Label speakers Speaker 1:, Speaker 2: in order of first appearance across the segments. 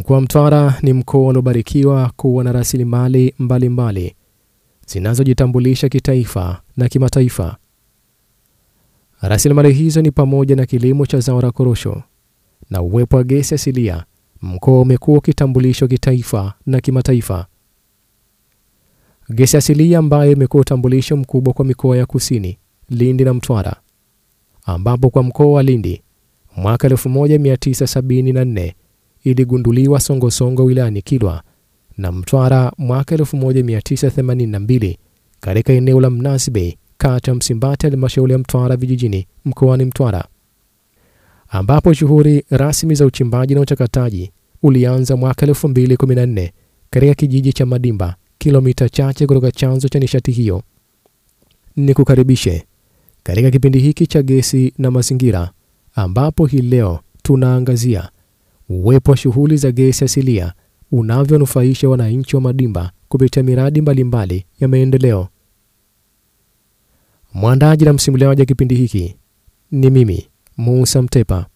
Speaker 1: Mkoa wa Mtwara ni mkoa uliobarikiwa kuwa na rasilimali mbalimbali zinazojitambulisha kitaifa na kimataifa. Rasilimali hizo ni pamoja na kilimo cha zao la korosho na uwepo wa gesi asilia. Mkoa umekuwa kitambulisho kitaifa na kimataifa. Gesi asilia ambayo imekuwa utambulisho mkubwa kwa mikoa ya Kusini, Lindi na Mtwara, ambapo kwa mkoa wa Lindi mwaka 1974 iligunduliwa Songosongo wilayani Kilwa, na Mtwara mwaka 1982 katika eneo la Mnazi Bay, kata Msimbati, halmashauri ya Mtwara vijijini, mkoani Mtwara, ambapo shughuli rasmi za uchimbaji na uchakataji ulianza mwaka 2014 katika kijiji cha Madimba, kilomita chache kutoka chanzo cha nishati hiyo. Nikukaribishe katika kipindi hiki cha gesi na mazingira, ambapo hii leo tunaangazia uwepo wa shughuli za gesi asilia unavyonufaisha wananchi wa Madimba kupitia miradi mbalimbali ya maendeleo. Mwandaji na msimuliaji wa kipindi hiki ni mimi, Musa Mtepa.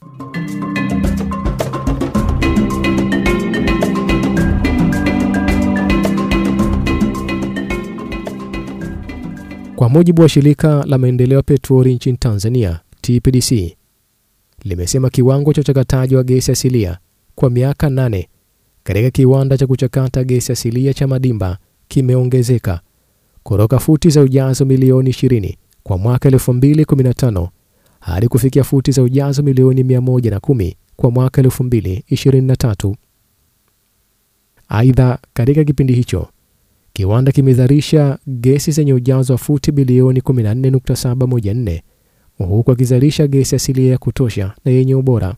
Speaker 1: Kwa mujibu wa shirika la maendeleo ya petroli nchini Tanzania, TPDC, limesema kiwango cha uchakataji wa gesi asilia kwa miaka 8 katika kiwanda cha kuchakata gesi asilia cha Madimba kimeongezeka kutoka futi za ujazo milioni 20 kwa mwaka 2015 hadi kufikia futi za ujazo milioni 110 kwa mwaka 2023. Aidha, katika kipindi hicho kiwanda kimezalisha gesi zenye ujazo wa futi bilioni 14.714 huku akizalisha gesi asilia ya kutosha na yenye ubora.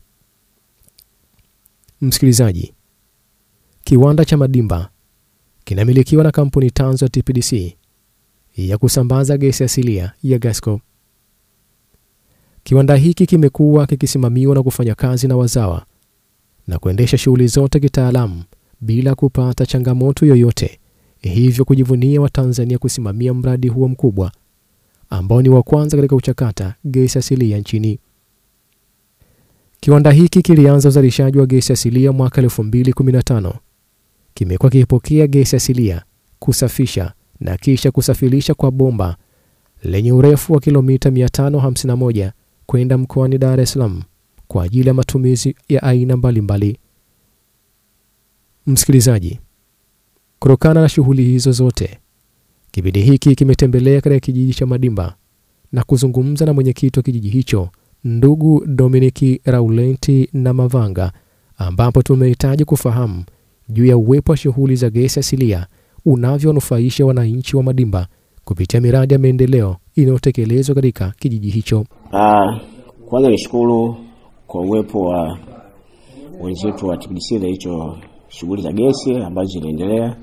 Speaker 1: Msikilizaji, kiwanda cha Madimba kinamilikiwa na kampuni tanzo ya TPDC ya kusambaza gesi asilia ya Gasco. Kiwanda hiki kimekuwa kikisimamiwa na kufanya kazi na wazawa na kuendesha shughuli zote kitaalamu bila kupata changamoto yoyote, hivyo kujivunia Watanzania kusimamia mradi huo mkubwa ambao ni wa kwanza katika kuchakata gesi asilia nchini. Kiwanda hiki kilianza uzalishaji wa gesi asilia mwaka 2015. Kimekuwa kikipokea gesi asilia, kusafisha na kisha kusafirisha kwa bomba lenye urefu wa kilomita 551 kwenda mkoani Dar es Salaam kwa ajili ya matumizi ya aina mbalimbali. Msikilizaji, kutokana na shughuli hizo zote, kipindi hiki kimetembelea katika kijiji cha Madimba na kuzungumza na mwenyekiti wa kijiji hicho, ndugu Dominiki Raulenti na Mavanga, ambapo tumehitaji kufahamu juu ya uwepo wa shughuli za gesi asilia unavyonufaisha wananchi wa Madimba kupitia miradi ya maendeleo inayotekelezwa katika kijiji hicho.
Speaker 2: Kwanza nishukuru kwa uwepo wa wenzetu wa TPDC na hicho shughuli za gesi ambazo zinaendelea.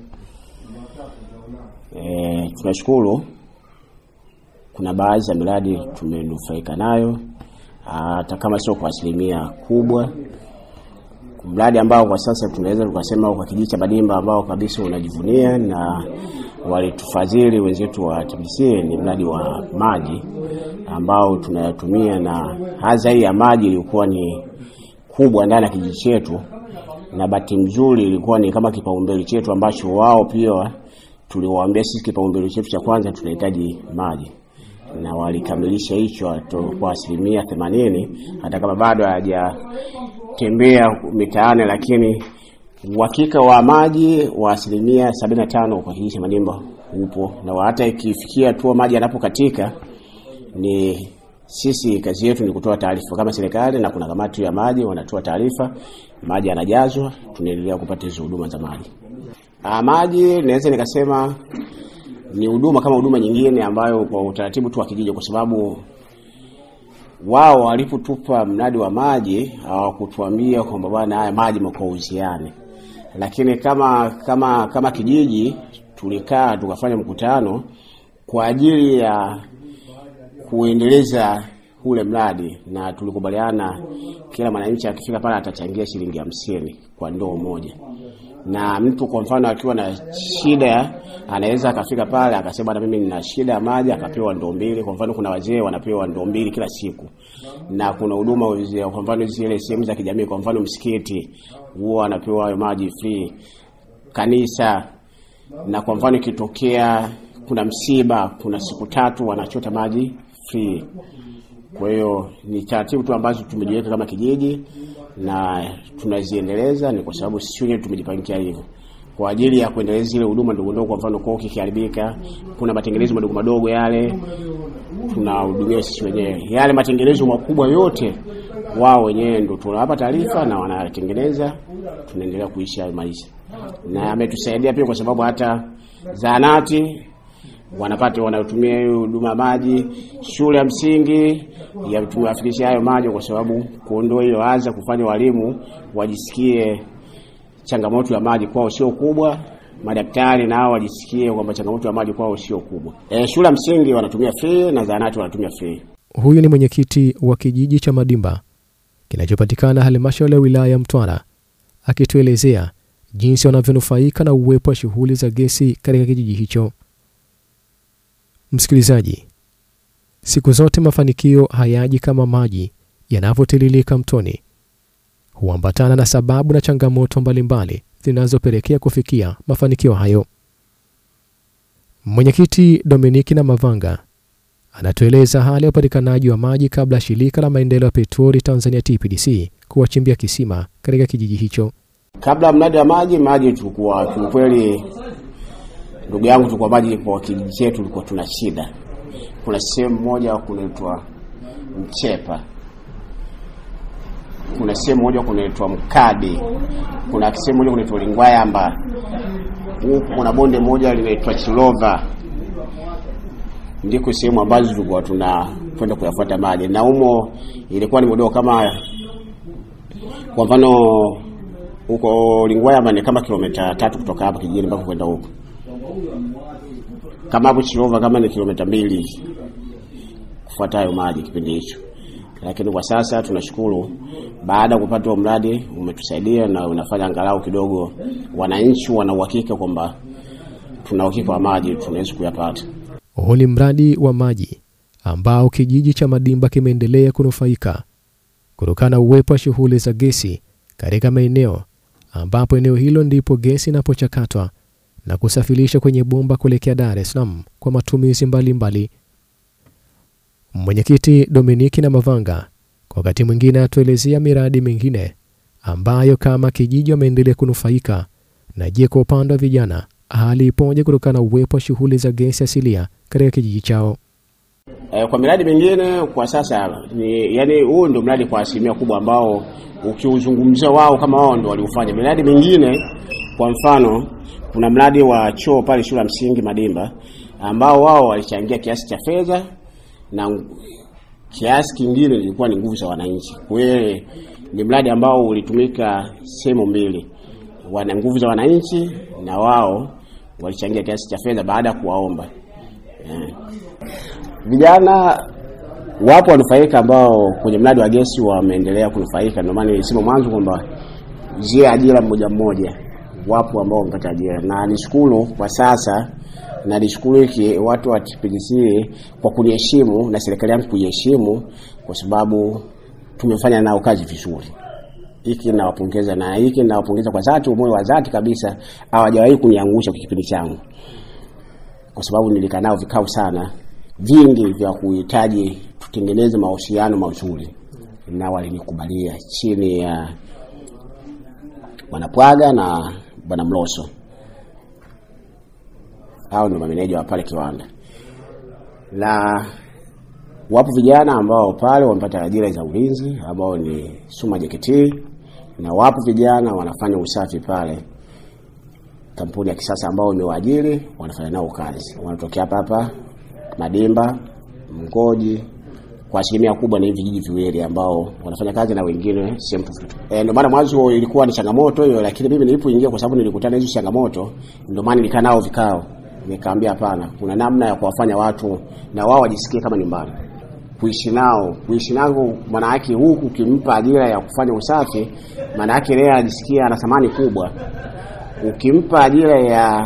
Speaker 2: Tunashukuru kuna baadhi ya miradi tumenufaika nayo, hata kama sio kwa asilimia kubwa. Mradi ambao kwa sasa tunaweza tukasema kwa kijiji cha Madimba ambao kabisa unajivunia na walitufadhili wenzetu wa TPDC ni mradi wa maji ambao tunayatumia, na haza hii ya maji ilikuwa ni kubwa ndani ya kijiji chetu, na bahati nzuri ilikuwa ni kama kipaumbele chetu ambacho wao pia tuliwaambia sisi kipaumbele chetu cha kwanza tunahitaji maji, na walikamilisha hicho kwa asilimia 80, hata kama bado hajatembea mitaani, lakini uhakika wa maji wa asilimia 75 kwa kijiji cha Madimba upo, na hata ikifikia tu maji yanapokatika ni sisi kazi yetu ni kutoa taarifa kama serikali, na kuna kamati ya maji wanatoa taarifa, maji yanajazwa, tunaendelea kupata hizo huduma za maji. Maji naweza nikasema ni huduma kama huduma nyingine ambayo kwa utaratibu tu wa kijiji, kwa sababu wao walipotupa mradi wa maji hawakutuambia kwamba bwana haya maji mkauziane, lakini kama kijiji tulikaa tukafanya mkutano kwa ajili ya kuendeleza ule mradi, na tulikubaliana kila mwananchi akifika pale atachangia shilingi 50 kwa ndoo moja. Na mtu kwa mfano akiwa na shida anaweza akafika pale akasema na mimi nina shida ya maji, akapewa ndoo mbili. Kwa mfano kuna wazee wanapewa ndoo mbili kila siku. Na kuna huduma kwa mfano zile sehemu za kijamii, kwa mfano msikiti huwa anapewa maji free, kanisa. Na kwa mfano kitokea kuna msiba, kuna siku 3 wanachota maji free. Kwa hiyo ni taratibu tu ambazo tumejiweka kama kijiji na tunaziendeleza, ni kwa sababu sisi wenyewe tumejipangia hivyo kwa ajili ya kuendeleza ile huduma ndogo ndogo. Kwa mfano koki kiharibika, kuna matengenezo madogo madogo yale tunahudumia sisi wenyewe. Yale matengenezo makubwa yote wao wenyewe ndio tunawapa taarifa na wanatengeneza, tunaendelea kuishi hayo maisha. Na ametusaidia pia kwa sababu hata zahanati wanatumia hiyo huduma maji, shule ya msingi ya tumewafikishia hayo maji, kwa sababu kuondoa hiyo adha, kufanya walimu wajisikie changamoto ya maji kwao sio kubwa, madaktari nao wajisikie kwamba changamoto ya maji kwao sio kubwa. Shule ya msingi wanatumia free na zahanati wanatumia free.
Speaker 1: Huyu ni mwenyekiti wa kijiji cha Madimba kinachopatikana halmashauri ya wilaya ya Mtwara, akituelezea jinsi wanavyonufaika na uwepo wa shughuli za gesi katika kijiji hicho. Msikilizaji, siku zote mafanikio hayaji kama maji yanavyotiririka mtoni. Huambatana na sababu na changamoto mbalimbali zinazopelekea kufikia mafanikio hayo. Mwenyekiti Dominiki na Mavanga anatueleza hali ya upatikanaji wa maji kabla shirika la maendeleo ya petroli Tanzania TPDC kuwachimbia kisima katika kijiji hicho.
Speaker 2: Kabla mradi wa maji tulikuwa kweli, ndugu yangu, tulikuwa maji kwa kijiji chetu tulikuwa tuna shida. Kuna sehemu moja kunaitwa Mchepa, kuna sehemu moja kunaitwa Mkadi, kuna sehemu moja kunaitwa Lingwayamba, huko kuna bonde moja linaitwa Chilova. Ndiko sehemu ambazo tulikuwa tunakwenda kuyafuata maji, na humo ilikuwa ni mdogo. Kama kwa mfano huko Lingwayamba ni kama kilomita 3 kutoka hapa kijijini mpaka kwenda huko. Kama hapo Chilova kama ni kilomita 2 kufuata hayo maji kipindi hicho. Lakini kwa sasa tunashukuru, baada ya kupata mradi umetusaidia na unafanya angalau kidogo wananchi wana uhakika kwamba tuna uhakika wa maji tunaweza kuyapata.
Speaker 1: Huu ni mradi wa maji ambao kijiji cha Madimba kimeendelea kunufaika kutokana na uwepo wa shughuli za gesi katika maeneo ambapo eneo hilo ndipo gesi inapochakatwa na kusafirisha kwenye bomba kuelekea Dar es Salaam kwa matumizi mbalimbali. Mwenyekiti Dominiki na Mavanga kwa wakati mwingine atuelezea miradi mingine ambayo kama kijiji wameendelea kunufaika. Na je, kwa upande wa vijana hali ipoje kutokana na uwepo wa shughuli za gesi asilia katika kijiji chao?
Speaker 2: Kwa miradi mingine kwa sasa ni huu ndio mradi kwa asilimia kubwa ambao ukiuzungumzia wao kama wao ndio waliufanya. Miradi mingine kwa mfano kuna mradi wa choo pale shule ya msingi Madimba ambao wao walichangia kiasi cha fedha na kiasi kingine ilikuwa ni nguvu za wananchi. Kwa hiyo ni mradi ambao ulitumika sehemu mbili, wana nguvu za wananchi na wao walichangia kiasi cha fedha baada ya kuwaomba. Vijana wapo wanufaika ambao kwenye mradi wa gesi wameendelea kunufaika. Ndio maana nilisema mwanzo kwamba zile ajira mmoja wapo ambao wamepata ajira, na nishukuru kwa sasa, na nishukuru watu wa TPDC kwa kuniheshimu na serikali yangu kuiheshimu, kwa sababu tumefanya nao kazi vizuri. Hiki nawapongeza, na hiki nawapongeza kwa dhati, moyo wa dhati kabisa. Hawajawahi kuniangusha kwa kipindi changu, kwa sababu nilikaa nao vikao sana vingi vya kuhitaji tutengeneze mahusiano mazuri, na walinikubalia chini ya Bwana Pwaga na Bwana Mloso. Hao ni mameneja wa pale kiwanda. Na wapo vijana ambao pale wamepata ajira za ulinzi ambao ni Suma JKT, na wapo vijana wanafanya usafi pale kampuni ya kisasa ambao imewaajiri, wanafanya nao kazi. Wanatokea hapa Madimba, Mgoji. Kwa asilimia kubwa ni vijiji viwili ambao wanafanya kazi na wengine sehemu tofauti. Ndio maana mwanzo ilikuwa ni changamoto hiyo, lakini mimi nilipoingia, kwa sababu nilikutana hizo changamoto, ndio maana nilikaa nao vikao. Nikaambia hapana, kuna namna ya kuwafanya watu na wao wajisikie kama nyumbani. Kuishi nao maana yake huku ukimpa ajira ya kufanya usafi, maana yake yeye ajisikia ana thamani kubwa. ukimpa ajira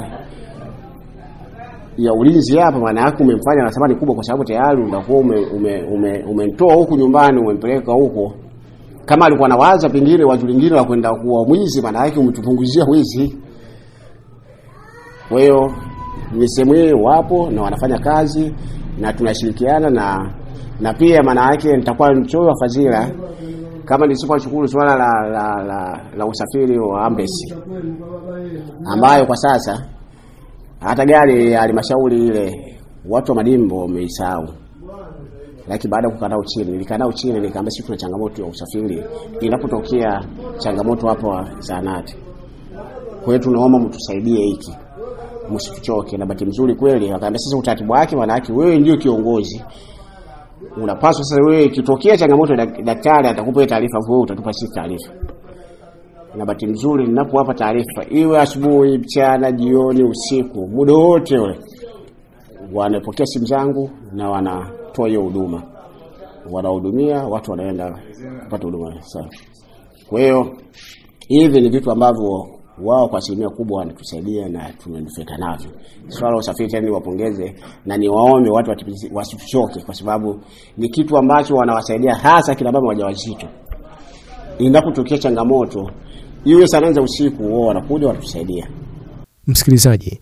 Speaker 2: ya ulinzi hapa, maana yake umemfanya na thamani kubwa, kwa sababu tayari utakuwa umemtoa huku nyumbani umempeleka huko. Kama alikuwa anawaza pengine watu wengine wa kwenda kuwa mwizi, maana yake umetupunguzia wizi. Kwa hiyo ni sehemu hiyo wapo na wanafanya kazi na tunashirikiana na pia maana yake nitakuwa mchoyo wa fadhila kama nisiposhukuru swala la usafiri wa ambulance, ambayo kwa sasa hata gari ya halmashauri ile watu wa Madimbo wameisahau. Lakini baada ya kukaa chini, nikaambia sisi tuna changamoto ya usafiri inapotokea changamoto hapo zahanati. Kwa hiyo tunaomba mtusaidie hiki, msituchoke. Na bahati nzuri kweli akaambia sisi utaratibu wake, maana yake wewe ndio kiongozi, unapaswa sasa wewe ikitokea changamoto daktari atakupa taarifa, wewe utatupa sisi taarifa. Na bahati nzuri ninapowapa taarifa, iwe asubuhi, mchana, jioni, usiku, muda wote ule wanapokea simu zangu na wanatoa hiyo huduma, wanahudumia watu, wanaenda kupata huduma sawa. Kwa hiyo hivi ni vitu ambavyo wao kwa asilimia kubwa wanatusaidia na tunanufaika navyo. Swala la usafiri tena niwapongeze na niwaombe watu wasituchoke, kwa sababu ni kitu ambacho wanawasaidia hasa kina mama wajawazito. Inapotokea changamoto iwe saa za usiku, wao wanakuja wanatusaidia.
Speaker 1: Msikilizaji,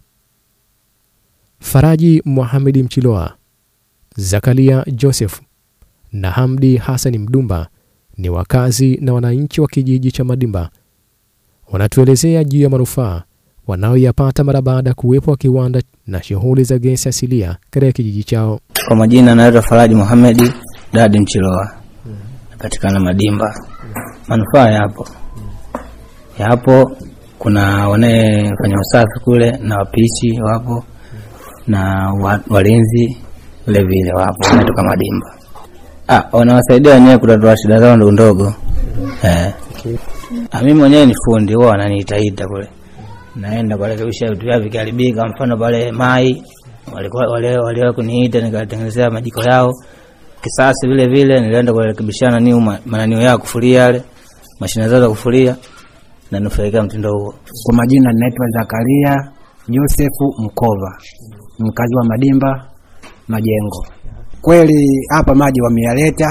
Speaker 1: Faraji Mohamed Mchiloa, Zakaria Joseph na Hamdi Hassan Mdumba ni wakazi na wananchi wa kijiji cha Madimba. Wanatuelezea juu ya manufaa wanaoyapata mara baada ya kuwepo wa kiwanda na shughuli za gesi asilia katika kijiji chao.
Speaker 3: Kwa majina naitwa Faraji Mohamed Dadi Mchiloa. Napatikana Madimba. Manufaa yapo kuna wanafanya usafi kule na wapishi wapo na walinzi vile vile wapo kutoka Madimba. Wanawasaidia wenyewe kutatua shida zao ndogo. Mimi mwenyewe ni fundi, wao wananiita kule. Naenda kurekebisha vitu vyao vikiharibika, mfano pale mai walikuwa kuniita nikatengenezea majiko yao. Kisasi vile vile nilienda kurekebishana mananio yao kufulia yale, mashine zao za kufulia, na nufaika mtindo huo.
Speaker 4: Kwa majina naitwa Zakaria Joseph Mkova, mkazi wa Madimba Majengo. Kweli hapa maji wameyaleta,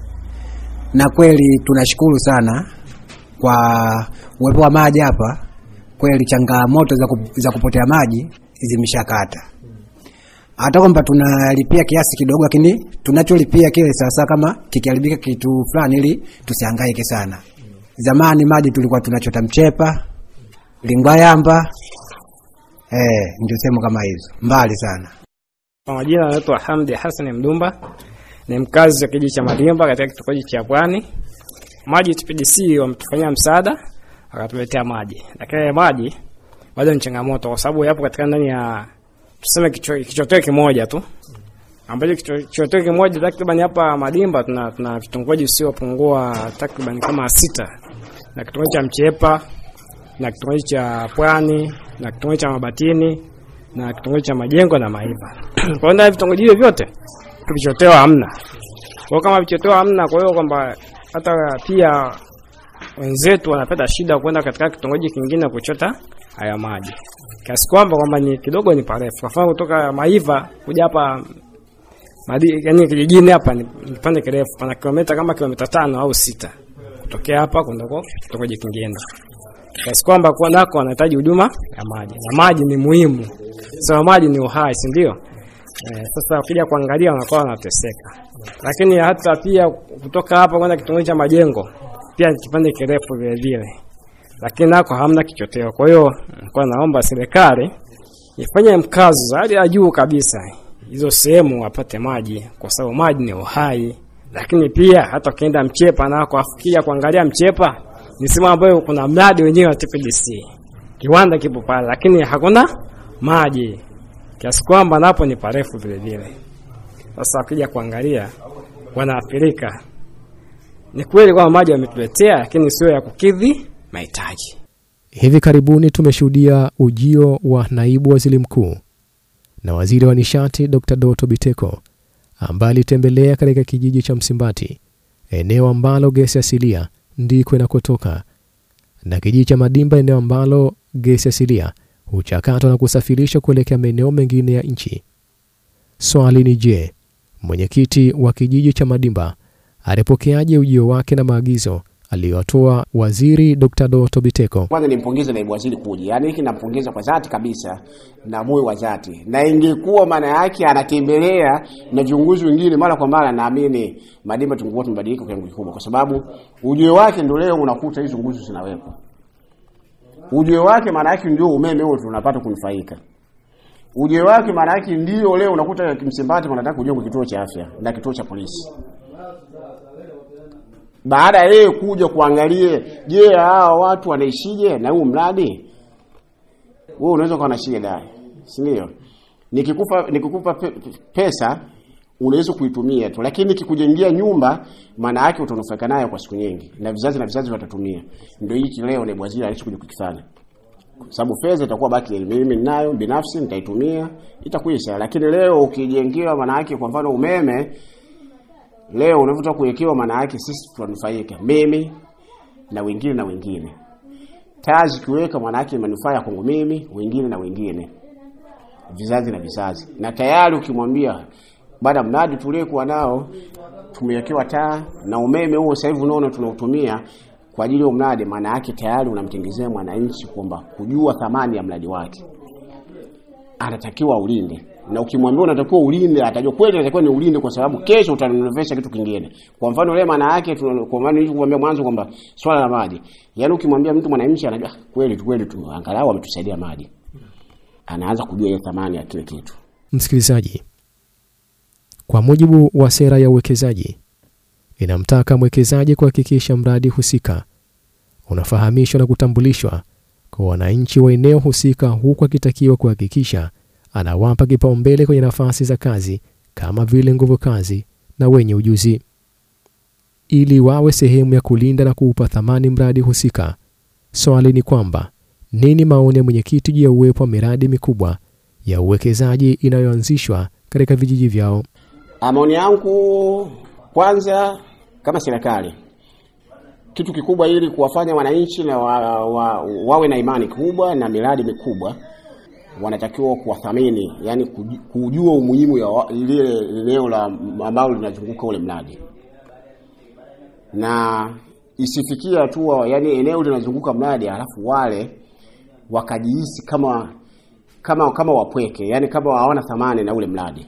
Speaker 4: na kweli tunashukuru sana kwa uwepo wa maji hapa. Kweli changamoto za kupotea maji zimeshakata. Hata kwamba tunalipia kiasi kidogo, lakini tunacholipia kile sasa kama kikiharibika kitu fulani ili tusihangaike sana. Zamani maji tulikuwa tunachota Mchepa, Lingwayamba, ndio sehemu kama hizo mbali sana.
Speaker 5: Kwa majina naitwa Hamdi Hassan Mdumba, ni mkazi wa kijiji cha Madimba katika kitongoji cha Pwani. Maji TPDC wametufanyia msaada, wakatuletea maji. Lakini maji bado ni changamoto kwa sababu yapo katika ndani ya tuseme kichoteo kimoja tu. Ambacho kichoteo kimoja takriban hapa Madimba tuna vitongoji usiopungua takriban kama 6. Na kitongoji cha Mchepa, na kitongoji cha Pwani, na kitongoji cha Mabatini, na kitongoji cha Majengo na Maiva. Kwa hiyo vitongoji hivyo vyote vichoteo hamna. Kwa kama vichoteo hamna, kwa hiyo kwamba hata pia wenzetu wanapata shida kwenda katika kitongoji kingine kuchota haya maji. Kiasi kwamba ni kidogo ni parefu. Kwa mfano kutoka Maiva kuja hapa yani kijijini hapa ni pande kirefu, pana kilomita kama kilomita 5 au 6 kutokea hapa kwenda kwa kitongoji kingine. Kiasi kwamba kwa nako wanahitaji huduma ya maji. Na maji ni muhimu. Sasa maji ni uhai, si ndio? Sasa ukija kuangalia wanakuwa wanateseka. Lakini hata pia kutoka hapa kwenda kitongoji cha Majengo pia ni kipande kirefu vile vile. Lakini nako hamna kichoteo. Kwa hiyo kwa naomba serikali ifanye mkazo hadi ya juu kabisa hizo sehemu wapate maji, kwa sababu maji ni uhai. Lakini pia hata ukienda Mchepa nako afikia kuangalia Mchepa ni sehemu ambayo kuna mradi wenyewe wa TPDC. Kiwanda kipo pale lakini hakuna maji. Kiasi kwamba napo ni parefu vile vile. Sasa ukija kuangalia wanaathirika. Ni kweli kwamba maji wametuletea lakini sio ya kukidhi mahitaji.
Speaker 1: Hivi karibuni tumeshuhudia ujio wa naibu waziri mkuu na waziri wa nishati Dr. Doto Biteko ambaye alitembelea katika kijiji cha Msimbati, eneo ambalo gesi asilia ndiko inakotoka, na kijiji cha Madimba, eneo ambalo gesi asilia huchakatwa na kusafirishwa kuelekea maeneo mengine ya nchi. Swali ni je, mwenyekiti wa kijiji cha Madimba alipokeaje ujio wake na maagizo aliyotoa Waziri Dr. Doto Biteko?
Speaker 2: Kwanza nimpongeze naibu waziri kuja. Yaani hiki nampongeza kwa dhati kabisa na moyo wa dhati. Na ingekuwa maana yake anatembelea na viongozi wengine mara kwa mara, naamini Madimba tungekuwa tumebadilika kwa kiwango kikubwa, kwa sababu ujio wake ndio leo unakuta hizo nguzo zinawepo. Ujio wake maana yake ndio umeme huo tunapata kunufaika. Ujio wake maana yake ndio leo unakuta Msimbati wanataka kujenga kituo cha afya na kituo cha polisi. Baada ya yeye kuja kuangalia, je, hao watu wanaishije na huu mradi? Wewe unaweza kuwa na shida, si ndio? Nikikupa pesa unaweza kuitumia tu, lakini nikikujengia nyumba maana yake utanufaika nayo kwa siku nyingi na vizazi watatumia. Ndio hiki leo ni waziri alichokuja kukifanya. Sababu fedha itakuwa baki mimi ninayo binafsi nitaitumia, itakuisha. Lakini leo ukijengewa maana yake kwa mfano umeme leo unavuta kuwekewa maana yake sisi tunanufaika, mimi na wengine. Tazi kiweka maana yake manufaa kwangu mimi, wengine na wengine. Vizazi. Na tayari ukimwambia baada mradi tuliokuwa nao tumewekewa taa na umeme huo sasa hivi unaona tunautumia kwa ajili ya mradi, maana yake tayari unamtengezea mwananchi kwamba kujua thamani ya mradi wake. Anatakiwa ulinde. Na ukimwambia unatakiwa ulinde, atajua kweli anatakiwa ni ulinde kwa sababu kesho utanunulisha kitu kingine. Kwa mfano leo maana yake kwa maana nilikwambia mwanzo kwamba swala la maji. Yaani ukimwambia mtu mwananchi anajua kweli tu angalau ametusaidia maji. Anaanza kujua ile thamani ya kile kitu.
Speaker 1: Msikilizaji, kwa mujibu wa sera ya uwekezaji inamtaka mwekezaji kuhakikisha mradi husika unafahamishwa na kutambulishwa kwa wananchi wa eneo husika, huku akitakiwa kuhakikisha anawapa kipaumbele kwenye nafasi za kazi kama vile nguvu kazi na wenye ujuzi, ili wawe sehemu ya kulinda na kuupa thamani mradi husika. Swali ni kwamba nini maoni ya mwenyekiti juu ya uwepo wa miradi mikubwa ya uwekezaji inayoanzishwa katika vijiji vyao?
Speaker 2: Maoni yangu kwanza, kama serikali kitu kikubwa ili kuwafanya wananchi na wawe na imani kubwa na miradi mikubwa, wanatakiwa kuwathamini, yani kujua umuhimu ya ile eneo la ambalo linazunguka ule mradi. Na isifikia tu yani eneo linazunguka mradi alafu wale wakajihisi kama wapweke, yani kama hawana thamani na ule mradi.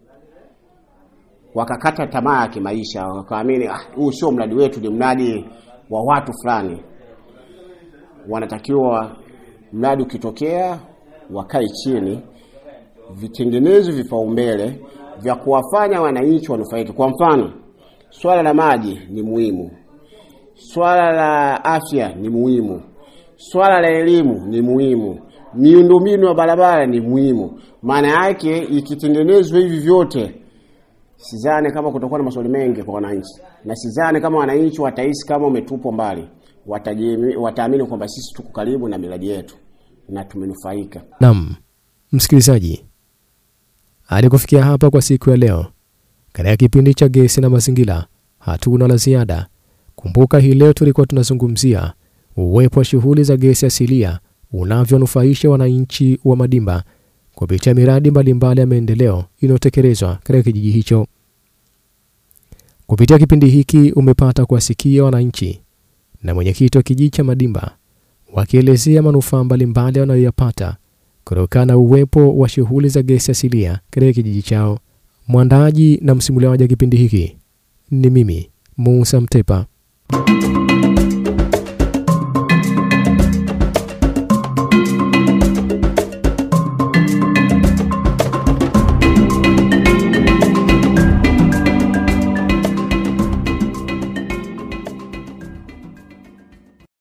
Speaker 2: Wakakata tamaa ya kimaisha, wakaamini huu sio mradi wetu, ni mradi wa watu fulani. Wanatakiwa mradi ukitokea wakae chini, vitengenezwe vipaumbele vya kuwafanya wananchi wanufaike. Kwa mfano, swala la maji ni muhimu. Swala la afya ni muhimu. Swala la elimu ni muhimu. Miundombinu ya barabara ni muhimu. Maana yake ikitengenezwa hivi vyote, sidhani kama kutakuwa na maswali mengi kwa wananchi. Na sidhani kama wananchi watahisi kama umetupwa mbali. Wataamini kwamba sisi tuko karibu na miradi yetu na tumenufaika.
Speaker 1: Naam, msikilizaji, hadi kufikia hapa kwa siku ya leo katika kipindi cha Gesi na Mazingira, hatuna la ziada. Kumbuka hii leo tulikuwa tunazungumzia uwepo wa shughuli za gesi asilia unavyonufaisha wananchi wa Madimba kupitia miradi mbalimbali ya maendeleo inayotekelezwa katika kijiji hicho. Kupitia kipindi hiki umepata kuwasikia wananchi na mwenyekiti wa kijiji cha Madimba wakielezea manufaa mbalimbali wanayoyapata kutokana na uwepo wa shughuli za gesi asilia katika kijiji chao. Mwandaaji na msimuliaji wa kipindi hiki ni mimi, Musa Mtepa.